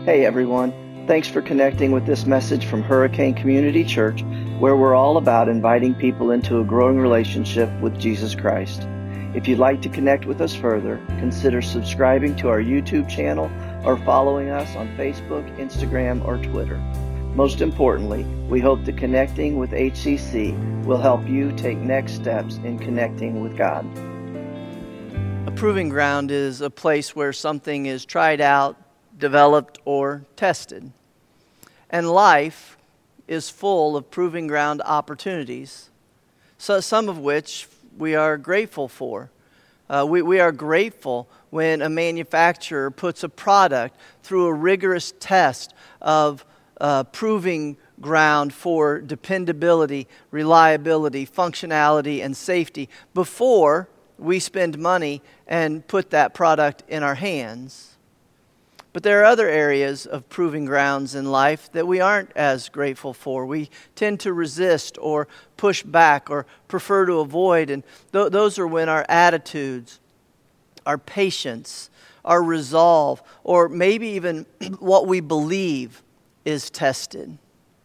Hey everyone, thanks for connecting with this message from Hurricane Community Church, where we're all about inviting people into a growing relationship with Jesus Christ. If you'd like to connect with us further, consider subscribing to our YouTube channel or following us on Facebook, Instagram, or Twitter. Most importantly, we hope that connecting with HCC will help you take next steps in connecting with God. A proving ground is a place where something is tried out, developed, or tested. And life is full of proving ground opportunities, so some of which we are grateful for. We are grateful when a manufacturer puts a product through a rigorous test of proving ground for dependability, reliability, functionality, and safety before we spend money and put that product in our hands. But there are other areas of proving grounds in life that we aren't as grateful for. We tend to resist or push back or prefer to avoid, and those are when our attitudes, our patience, our resolve, or maybe even what we believe is tested.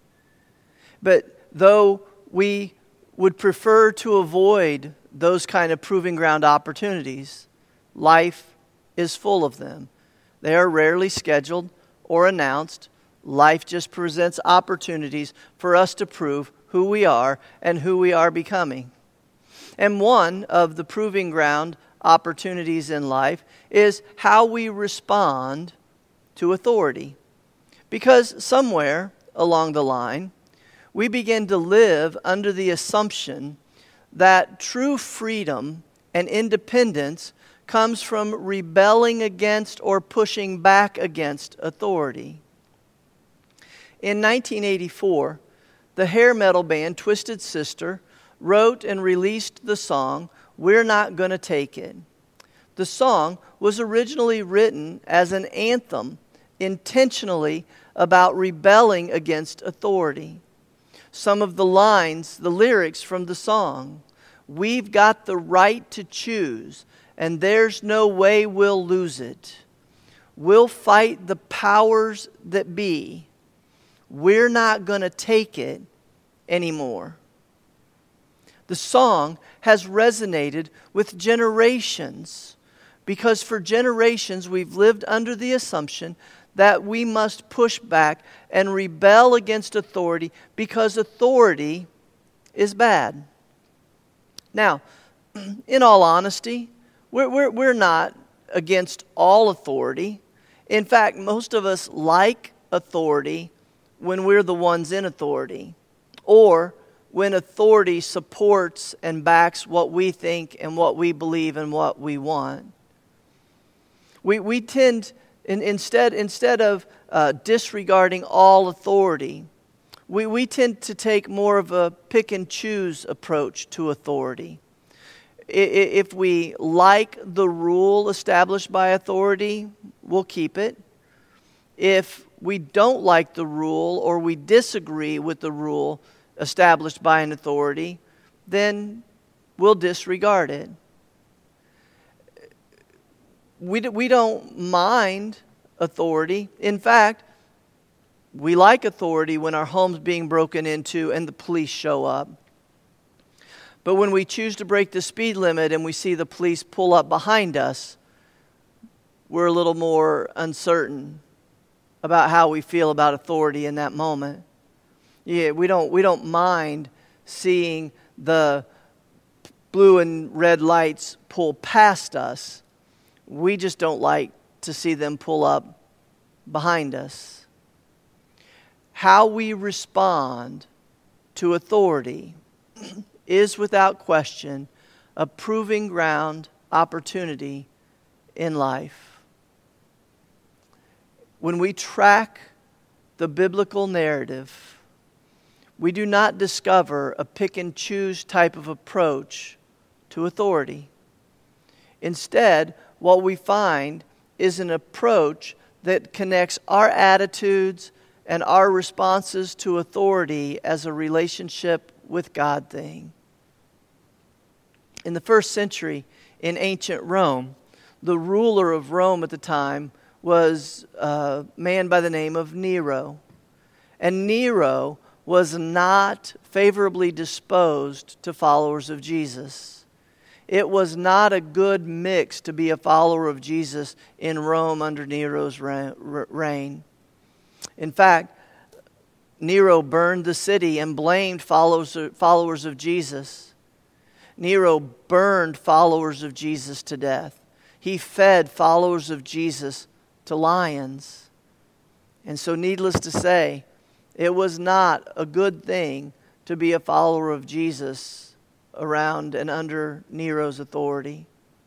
But though we would prefer to avoid those kind of proving ground opportunities, life is full of them. They are rarely scheduled or announced. Life just presents opportunities for us to prove who we are and who we are becoming. And one of the proving ground opportunities in life is how we respond to authority. Because somewhere along the line, we begin to live under the assumption that true freedom and independence comes from rebelling against or pushing back against authority. In 1984, the hair metal band Twisted Sister wrote and released the song, "We're Not Gonna Take It." The song was originally written as an anthem intentionally about rebelling against authority. Some of the lines, the lyrics from the song: "We've got the right to choose, and there's no way we'll lose it. We'll fight the powers that be. We're not going to take it anymore." The song has resonated with generations because for generations we've lived under the assumption that we must push back and rebel against authority because authority is bad. Now, in all honesty, we're not against all authority. In fact, most of us like authority when we're the ones in authority, or when authority supports and backs what we think and what we believe and what we want. We tend, instead of disregarding all authority, we tend to take more of a pick and choose approach to authority. If we like the rule established by authority, we'll keep it. If we don't like the rule or we disagree with the rule established by an authority, then we'll disregard it. We don't mind authority. In fact, we like authority when our home's being broken into and the police show up. But when we choose to break the speed limit and we see the police pull up behind us, we're a little more uncertain about how we feel about authority in that moment. Yeah, we don't mind seeing the blue and red lights pull past us. We just don't like to see them pull up behind us. How we respond to authority is without question a proving ground opportunity in life. When we track the biblical narrative, we do not discover a pick and choose type of approach to authority. Instead, what we find is an approach that connects our attitudes and our responses to authority as a relationship with God thing. In the first century in ancient Rome, the ruler of Rome at the time was a man by the name of Nero. And Nero was not favorably disposed to followers of Jesus. It was not a good mix to be a follower of Jesus in Rome under Nero's reign. In fact, Nero burned the city and blamed followers of Jesus. Nero burned followers of Jesus to death. He fed followers of Jesus to lions. And so, needless to say, it was not a good thing to be a follower of Jesus around and under Nero's authority.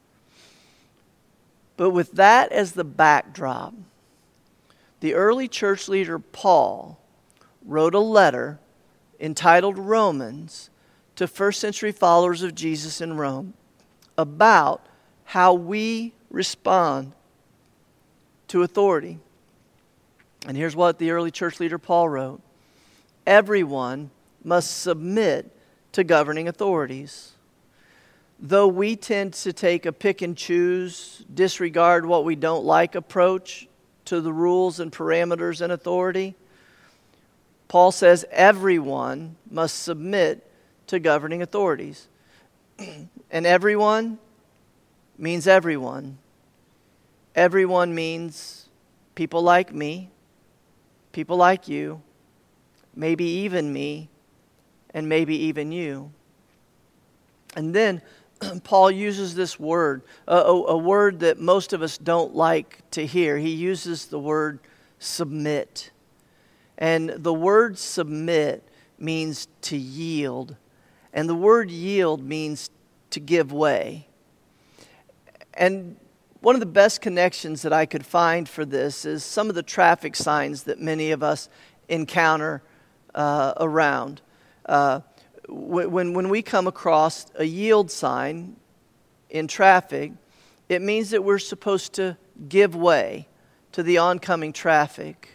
But with that as the backdrop, the early church leader Paul wrote a letter entitled Romans to first century followers of Jesus in Rome about how we respond to authority. And here's what the early church leader Paul wrote. Everyone must submit to governing authorities. Though we tend to take a pick and choose, disregard what we don't like approach to the rules and parameters and authority, Paul says everyone must submit to governing authorities. And everyone means everyone. Everyone means people like me, people like you, maybe even me, and maybe even you. And then Paul uses this word, a word that most of us don't like to hear. He uses the word submit. And the word submit means to yield. And the word yield means to give way. And one of the best connections that I could find for this is some of the traffic signs that many of us encounter around. When we come across a yield sign in traffic, it means that we're supposed to give way to the oncoming traffic.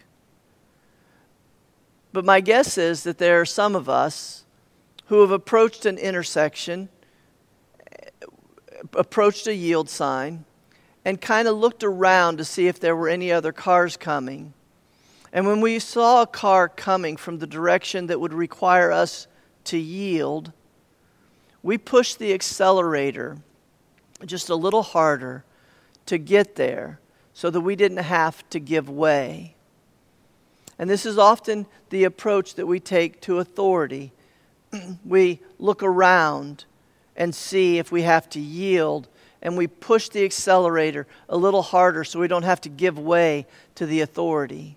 But my guess is that there are some of us who have approached an intersection, approached a yield sign, and kind of looked around to see if there were any other cars coming. And when we saw a car coming from the direction that would require us to yield, we pushed the accelerator just a little harder to get there so that we didn't have to give way. And this is often the approach that we take to authority. We look around and see if we have to yield, and we push the accelerator a little harder so we don't have to give way to the authority.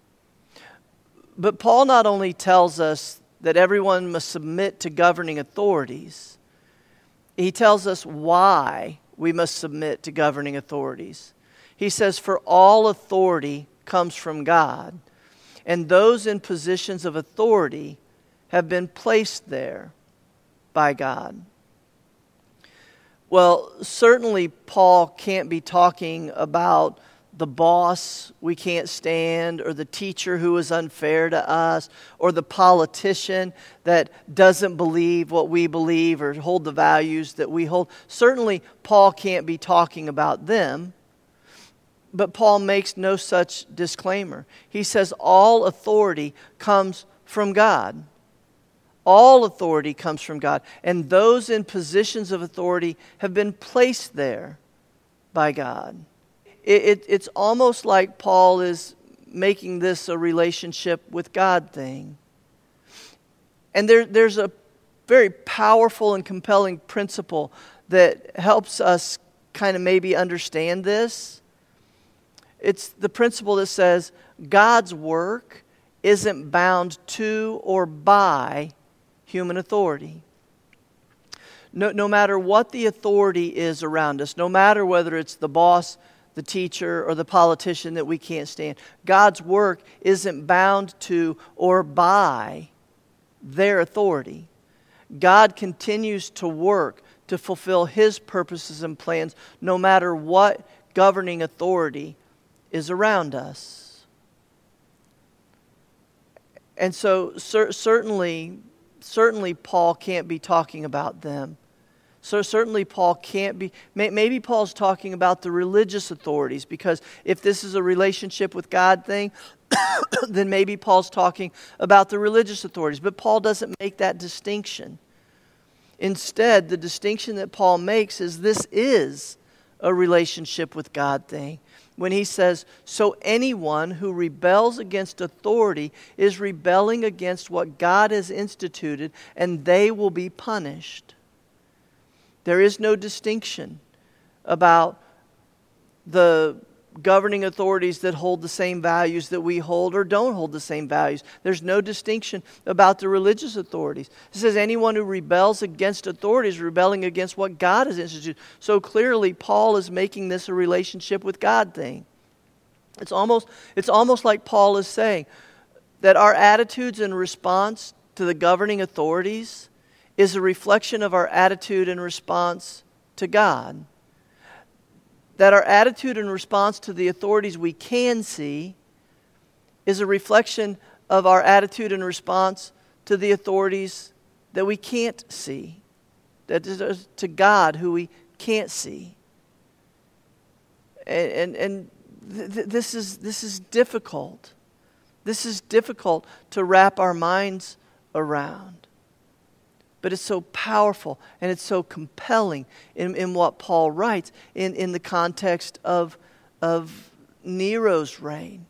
But Paul not only tells us that everyone must submit to governing authorities, he tells us why we must submit to governing authorities. He says, for all authority comes from God, and those in positions of authority have been placed there by God. Well, certainly Paul can't be talking about the boss we can't stand, or the teacher who is unfair to us, or the politician that doesn't believe what we believe or hold the values that we hold. Certainly Paul can't be talking about them, but Paul makes no such disclaimer. He says all authority comes from God. All authority comes from God, and those in positions of authority have been placed there by God. It's almost like Paul is making this a relationship with God thing. And there's a very powerful and compelling principle that helps us kind of maybe understand this. It's the principle that says God's work isn't bound to or by human authority. No matter what the authority is around us, no matter whether it's the boss, the teacher, or the politician that we can't stand, God's work isn't bound to or by their authority. God continues to work to fulfill His purposes and plans no matter what governing authority is around us. And so certainly Paul can't be talking about them. So certainly Paul can't be, maybe Paul's talking about the religious authorities, because if this is a relationship with God thing, then maybe Paul's talking about the religious authorities. But Paul doesn't make that distinction. Instead, the distinction that Paul makes is this is a relationship with God thing. When he says, so anyone who rebels against authority is rebelling against what God has instituted, and they will be punished. There is no distinction about the governing authorities that hold the same values that we hold or don't hold the same values. There's no distinction about the religious authorities. It says anyone who rebels against authority is rebelling against what God has instituted. So clearly Paul is making this a relationship with God thing. It's almost like Paul is saying that our attitudes in response to the governing authorities is a reflection of our attitude in response to God. That our attitude in response to the authorities we can see is a reflection of our attitude in response to the authorities that we can't see. That is to God who we can't see. This is difficult. This is difficult to wrap our minds around. But it's so powerful and it's so compelling in what Paul writes in the context of Nero's reign.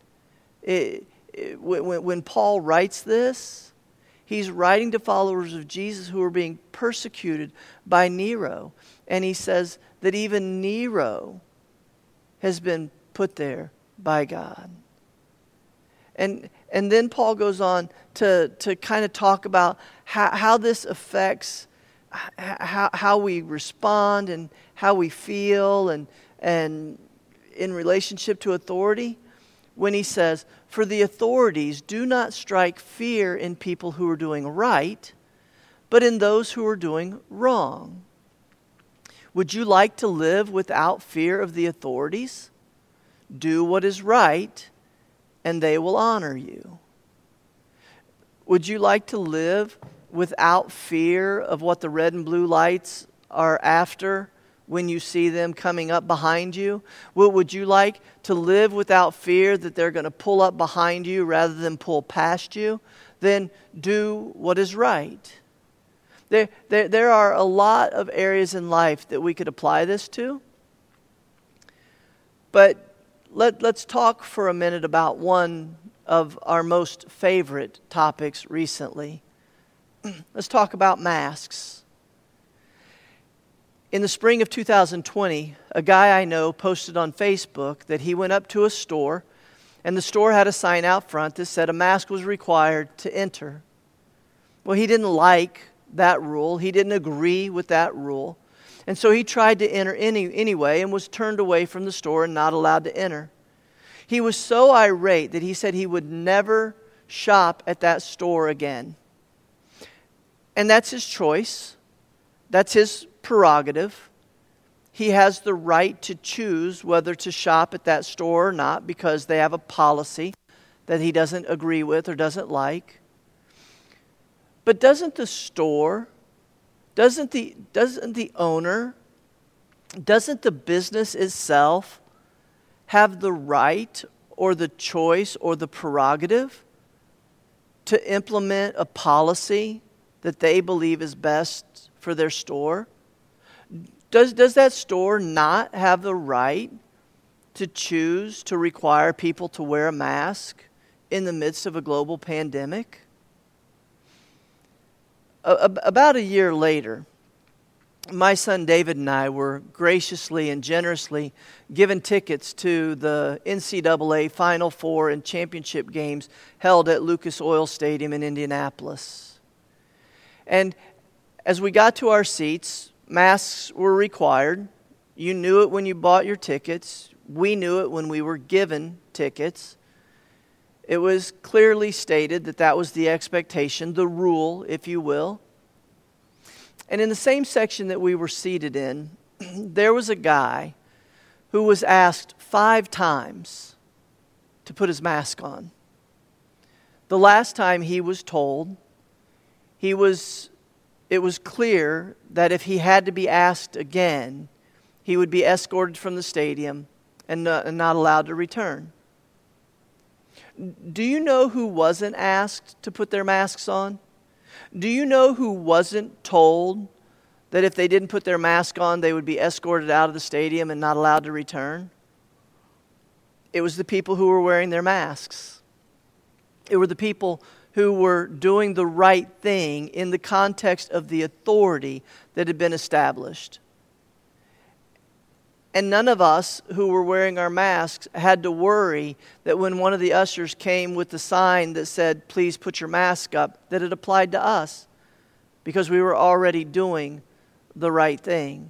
When Paul writes this, he's writing to followers of Jesus who are being persecuted by Nero. And he says that even Nero has been put there by God. And then Paul goes on to kind of talk about how this affects how we respond and how we feel and in relationship to authority, when he says, for the authorities do not strike fear in people who are doing right, but in those who are doing wrong. Would you like to live without fear of the authorities? Do what is right, and they will honor you. Would you like to live without fear of what the red and blue lights are after when you see them coming up behind you? Would you like to live without fear that they're going to pull up behind you rather than pull past you? Then do what is right. There are a lot of areas in life that we could apply this to. But let's talk for a minute about one of our most favorite topics recently. Let's talk about masks. In the spring of 2020, a guy I know posted on Facebook that he went up to a store, and the store had a sign out front that said a mask was required to enter. Well, he didn't like that rule. He didn't agree with that rule. And so he tried to enter anyway and was turned away from the store and not allowed to enter. He was so irate that he said he would never shop at that store again. And that's his choice. That's his prerogative. He has the right to choose whether to shop at that store or not because they have a policy that he doesn't agree with or doesn't like. But doesn't the store, doesn't the owner, doesn't the business itself have the right or the choice or the prerogative to implement a policy that they believe is best for their store? Does that store not have the right to choose to require people to wear a mask in the midst of a global pandemic? About a year later, my son David and I were graciously and generously given tickets to the NCAA Final Four and championship games held at Lucas Oil Stadium in Indianapolis. And as we got to our seats, masks were required. You knew it when you bought your tickets. We knew it when we were given tickets. It was clearly stated that that was the expectation, the rule, if you will. And in the same section that we were seated in, there was a guy who was asked 5 times to put his mask on. The last time he was told, he was it was clear that if he had to be asked again, he would be escorted from the stadium and not allowed to return. Do you know who wasn't asked to put their masks on? Do you know who wasn't told that if they didn't put their mask on, they would be escorted out of the stadium and not allowed to return? It was the people who were wearing their masks. It were the people who were doing the right thing in the context of the authority that had been established. And none of us who were wearing our masks had to worry that when one of the ushers came with the sign that said, "Please put your mask up," that it applied to us, because we were already doing the right thing.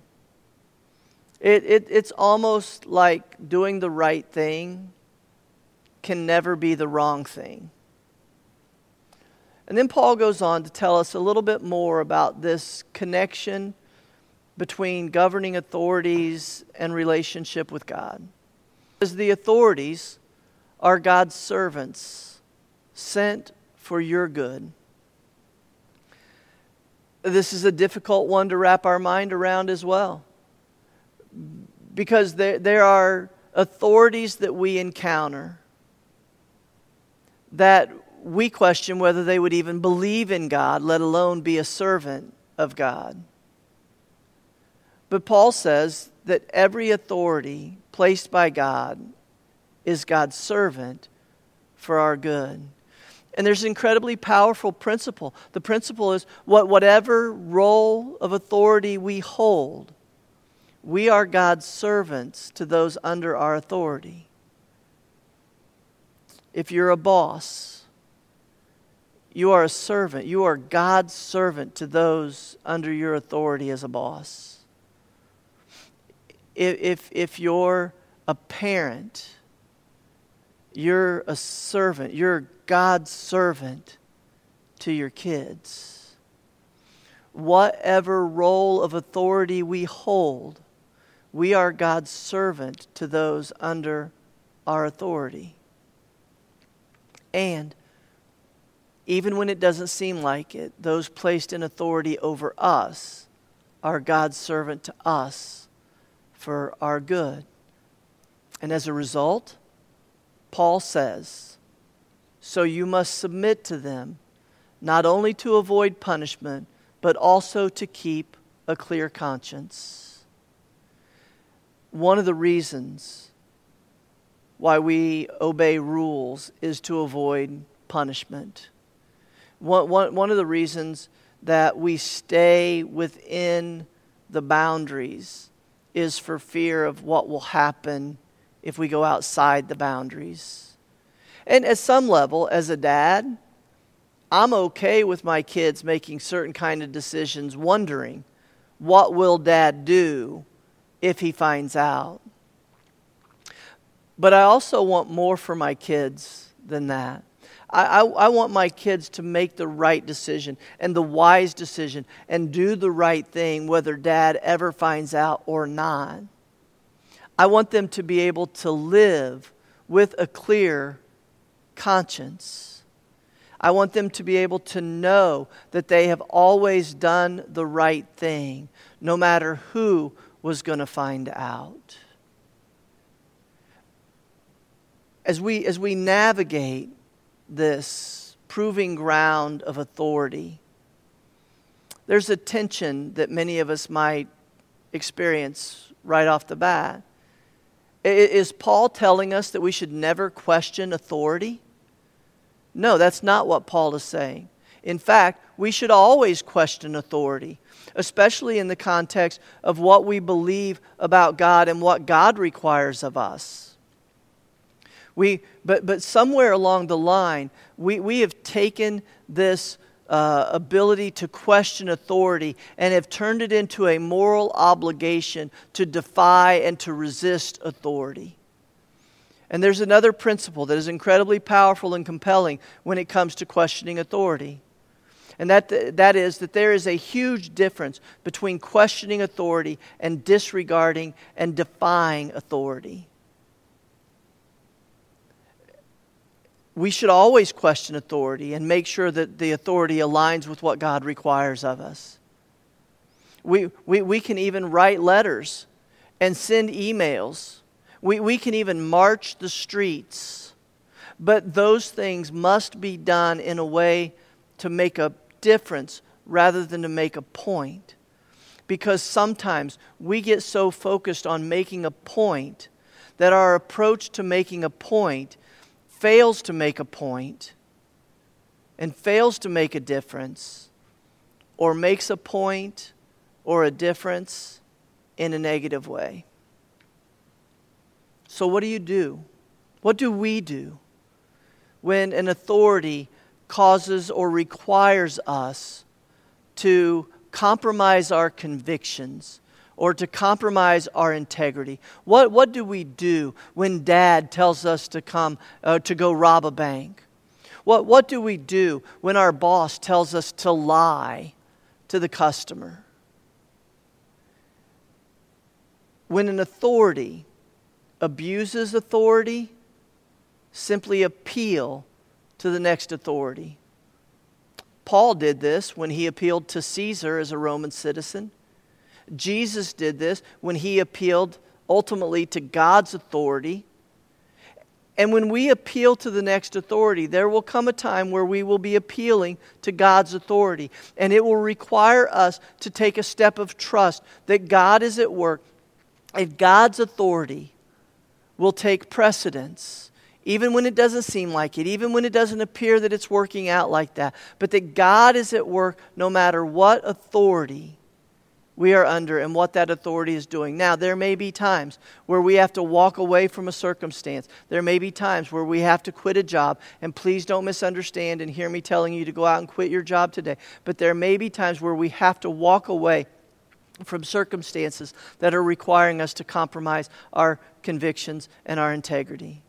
It's almost like doing the right thing can never be the wrong thing. And then Paul goes on to tell us a little bit more about this connection between governing authorities and relationship with God. Because the authorities are God's servants sent for your good. This is a difficult one to wrap our mind around as well, because there are authorities that we encounter that we question whether they would even believe in God, let alone be a servant of God. But Paul says that every authority placed by God is God's servant for our good. And there's an incredibly powerful principle. The principle is whatever role of authority we hold, we are God's servants to those under our authority. If you're a boss, you are a servant. You are God's servant to those under your authority as a boss. If you're a parent, you're a servant. You're God's servant to your kids. Whatever role of authority we hold, we are God's servant to those under our authority. And even when it doesn't seem like it, those placed in authority over us are God's servant to us for our good. And as a result, Paul says, so you must submit to them, not only to avoid punishment, but also to keep a clear conscience. One of the reasons why we obey rules is to avoid punishment. One of the reasons that we stay within the boundaries is for fear of what will happen if we go outside the boundaries. And at some level, as a dad, I'm okay with my kids making certain kind of decisions, wondering, what will Dad do if he finds out? But I also want more for my kids than that. I want my kids to make the right decision and the wise decision and do the right thing whether Dad ever finds out or not. I want them to be able to live with a clear conscience. I want them to be able to know that they have always done the right thing, no matter who was going to find out. As we navigate this proving ground of authority, there's a tension that many of us might experience right off the bat. Is Paul telling us that we should never question authority? No, that's not what Paul is saying. In fact, we should always question authority, especially in the context of what we believe about God and what God requires of us. But somewhere along the line, we have taken this ability to question authority and have turned it into a moral obligation to defy and to resist authority. And there's another principle that is incredibly powerful and compelling when it comes to questioning authority. And that is that there is a huge difference between questioning authority and disregarding and defying authority. We should always question authority and make sure that the authority aligns with what God requires of us. We can even write letters and send emails. We can even march the streets. But those things must be done in a way to make a difference rather than to make a point. Because sometimes we get so focused on making a point that our approach to making a point fails to make a point and fails to make a difference, or makes a point or a difference in a negative way. So what do you do? What do we do when an authority causes or requires us to compromise our convictions or to compromise our integrity? What do we do when Dad tells us to go rob a bank? What do we do when our boss tells us to lie to the customer? When an authority abuses authority, simply appeal to the next authority. Paul did this when he appealed to Caesar as a Roman citizen. Jesus did this when he appealed ultimately to God's authority. And when we appeal to the next authority, there will come a time where we will be appealing to God's authority. And it will require us to take a step of trust that God is at work and God's authority will take precedence, even when it doesn't seem like it, even when it doesn't appear that it's working out like that. But that God is at work no matter what authority we are under and what that authority is doing. Now, there may be times where we have to walk away from a circumstance. There may be times where we have to quit a job. And please don't misunderstand and hear me telling you to go out and quit your job today. But there may be times where we have to walk away from circumstances that are requiring us to compromise our convictions and our integrity.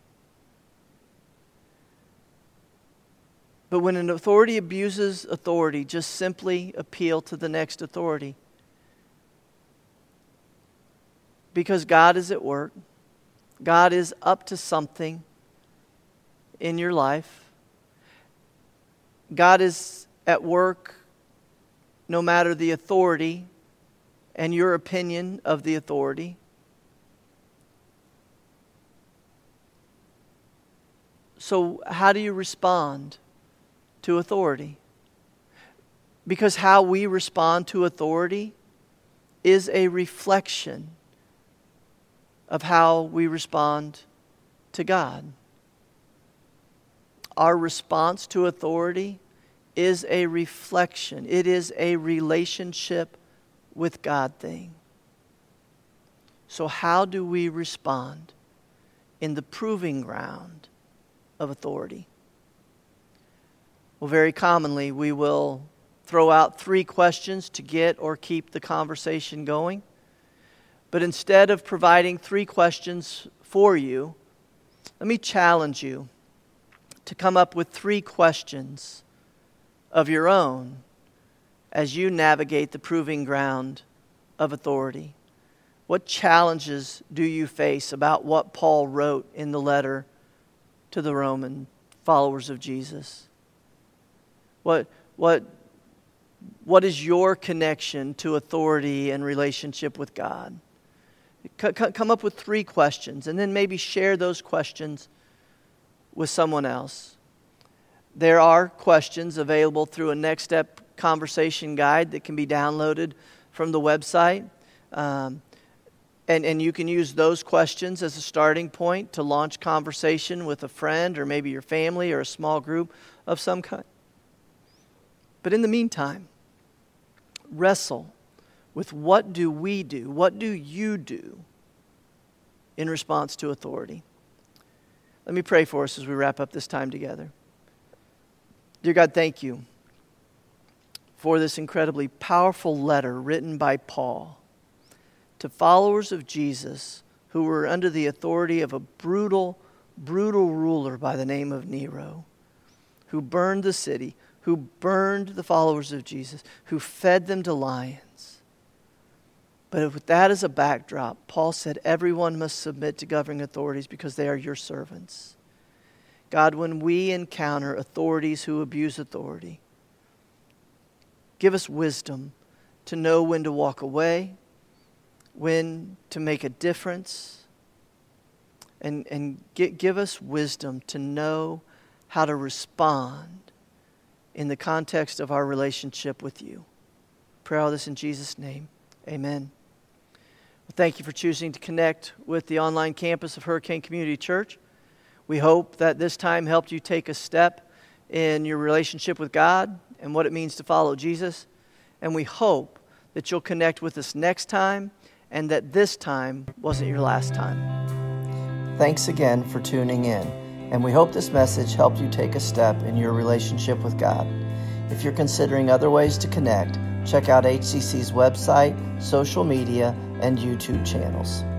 But when an authority abuses authority, just simply appeal to the next authority. Because God is at work. God is up to something in your life. God is at work no matter the authority and your opinion of the authority. So how do you respond to authority? Because how we respond to authority is a reflection of how we respond to God. Our response to authority is a reflection. It is a relationship with God thing. So how do we respond in the proving ground of authority? Well, very commonly we will throw out 3 questions to get or keep the conversation going. But instead of providing 3 questions for you, let me challenge you to come up with 3 questions of your own as you navigate the proving ground of authority. What challenges do you face about what Paul wrote in the letter to the Roman followers of Jesus? What is your connection to authority and relationship with God? Come up with 3 questions and then maybe share those questions with someone else. There are questions available through a Next Step conversation guide that can be downloaded from the website. And you can use those questions as a starting point to launch conversation with a friend or maybe your family or a small group of some kind. But in the meantime, wrestle with what do we do? What do you do in response to authority? Let me pray for us as we wrap up this time together. Dear God, thank you for this incredibly powerful letter written by Paul to followers of Jesus who were under the authority of a brutal ruler by the name of Nero, who burned the city, who burned the followers of Jesus, who fed them to lions. But with that as a backdrop, Paul said everyone must submit to governing authorities because they are your servants. God, when we encounter authorities who abuse authority, give us wisdom to know when to walk away, when to make a difference, and give us wisdom to know how to respond in the context of our relationship with you. Pray all this in Jesus' name. Amen. Well, thank you for choosing to connect with the online campus of Hurricane Community Church. We hope that this time helped you take a step in your relationship with God and what it means to follow Jesus. And we hope that you'll connect with us next time and that this time wasn't your last time. Thanks again for tuning in, and we hope this message helped you take a step in your relationship with God. If you're considering other ways to connect, check out HCC's website, social media, and YouTube channels.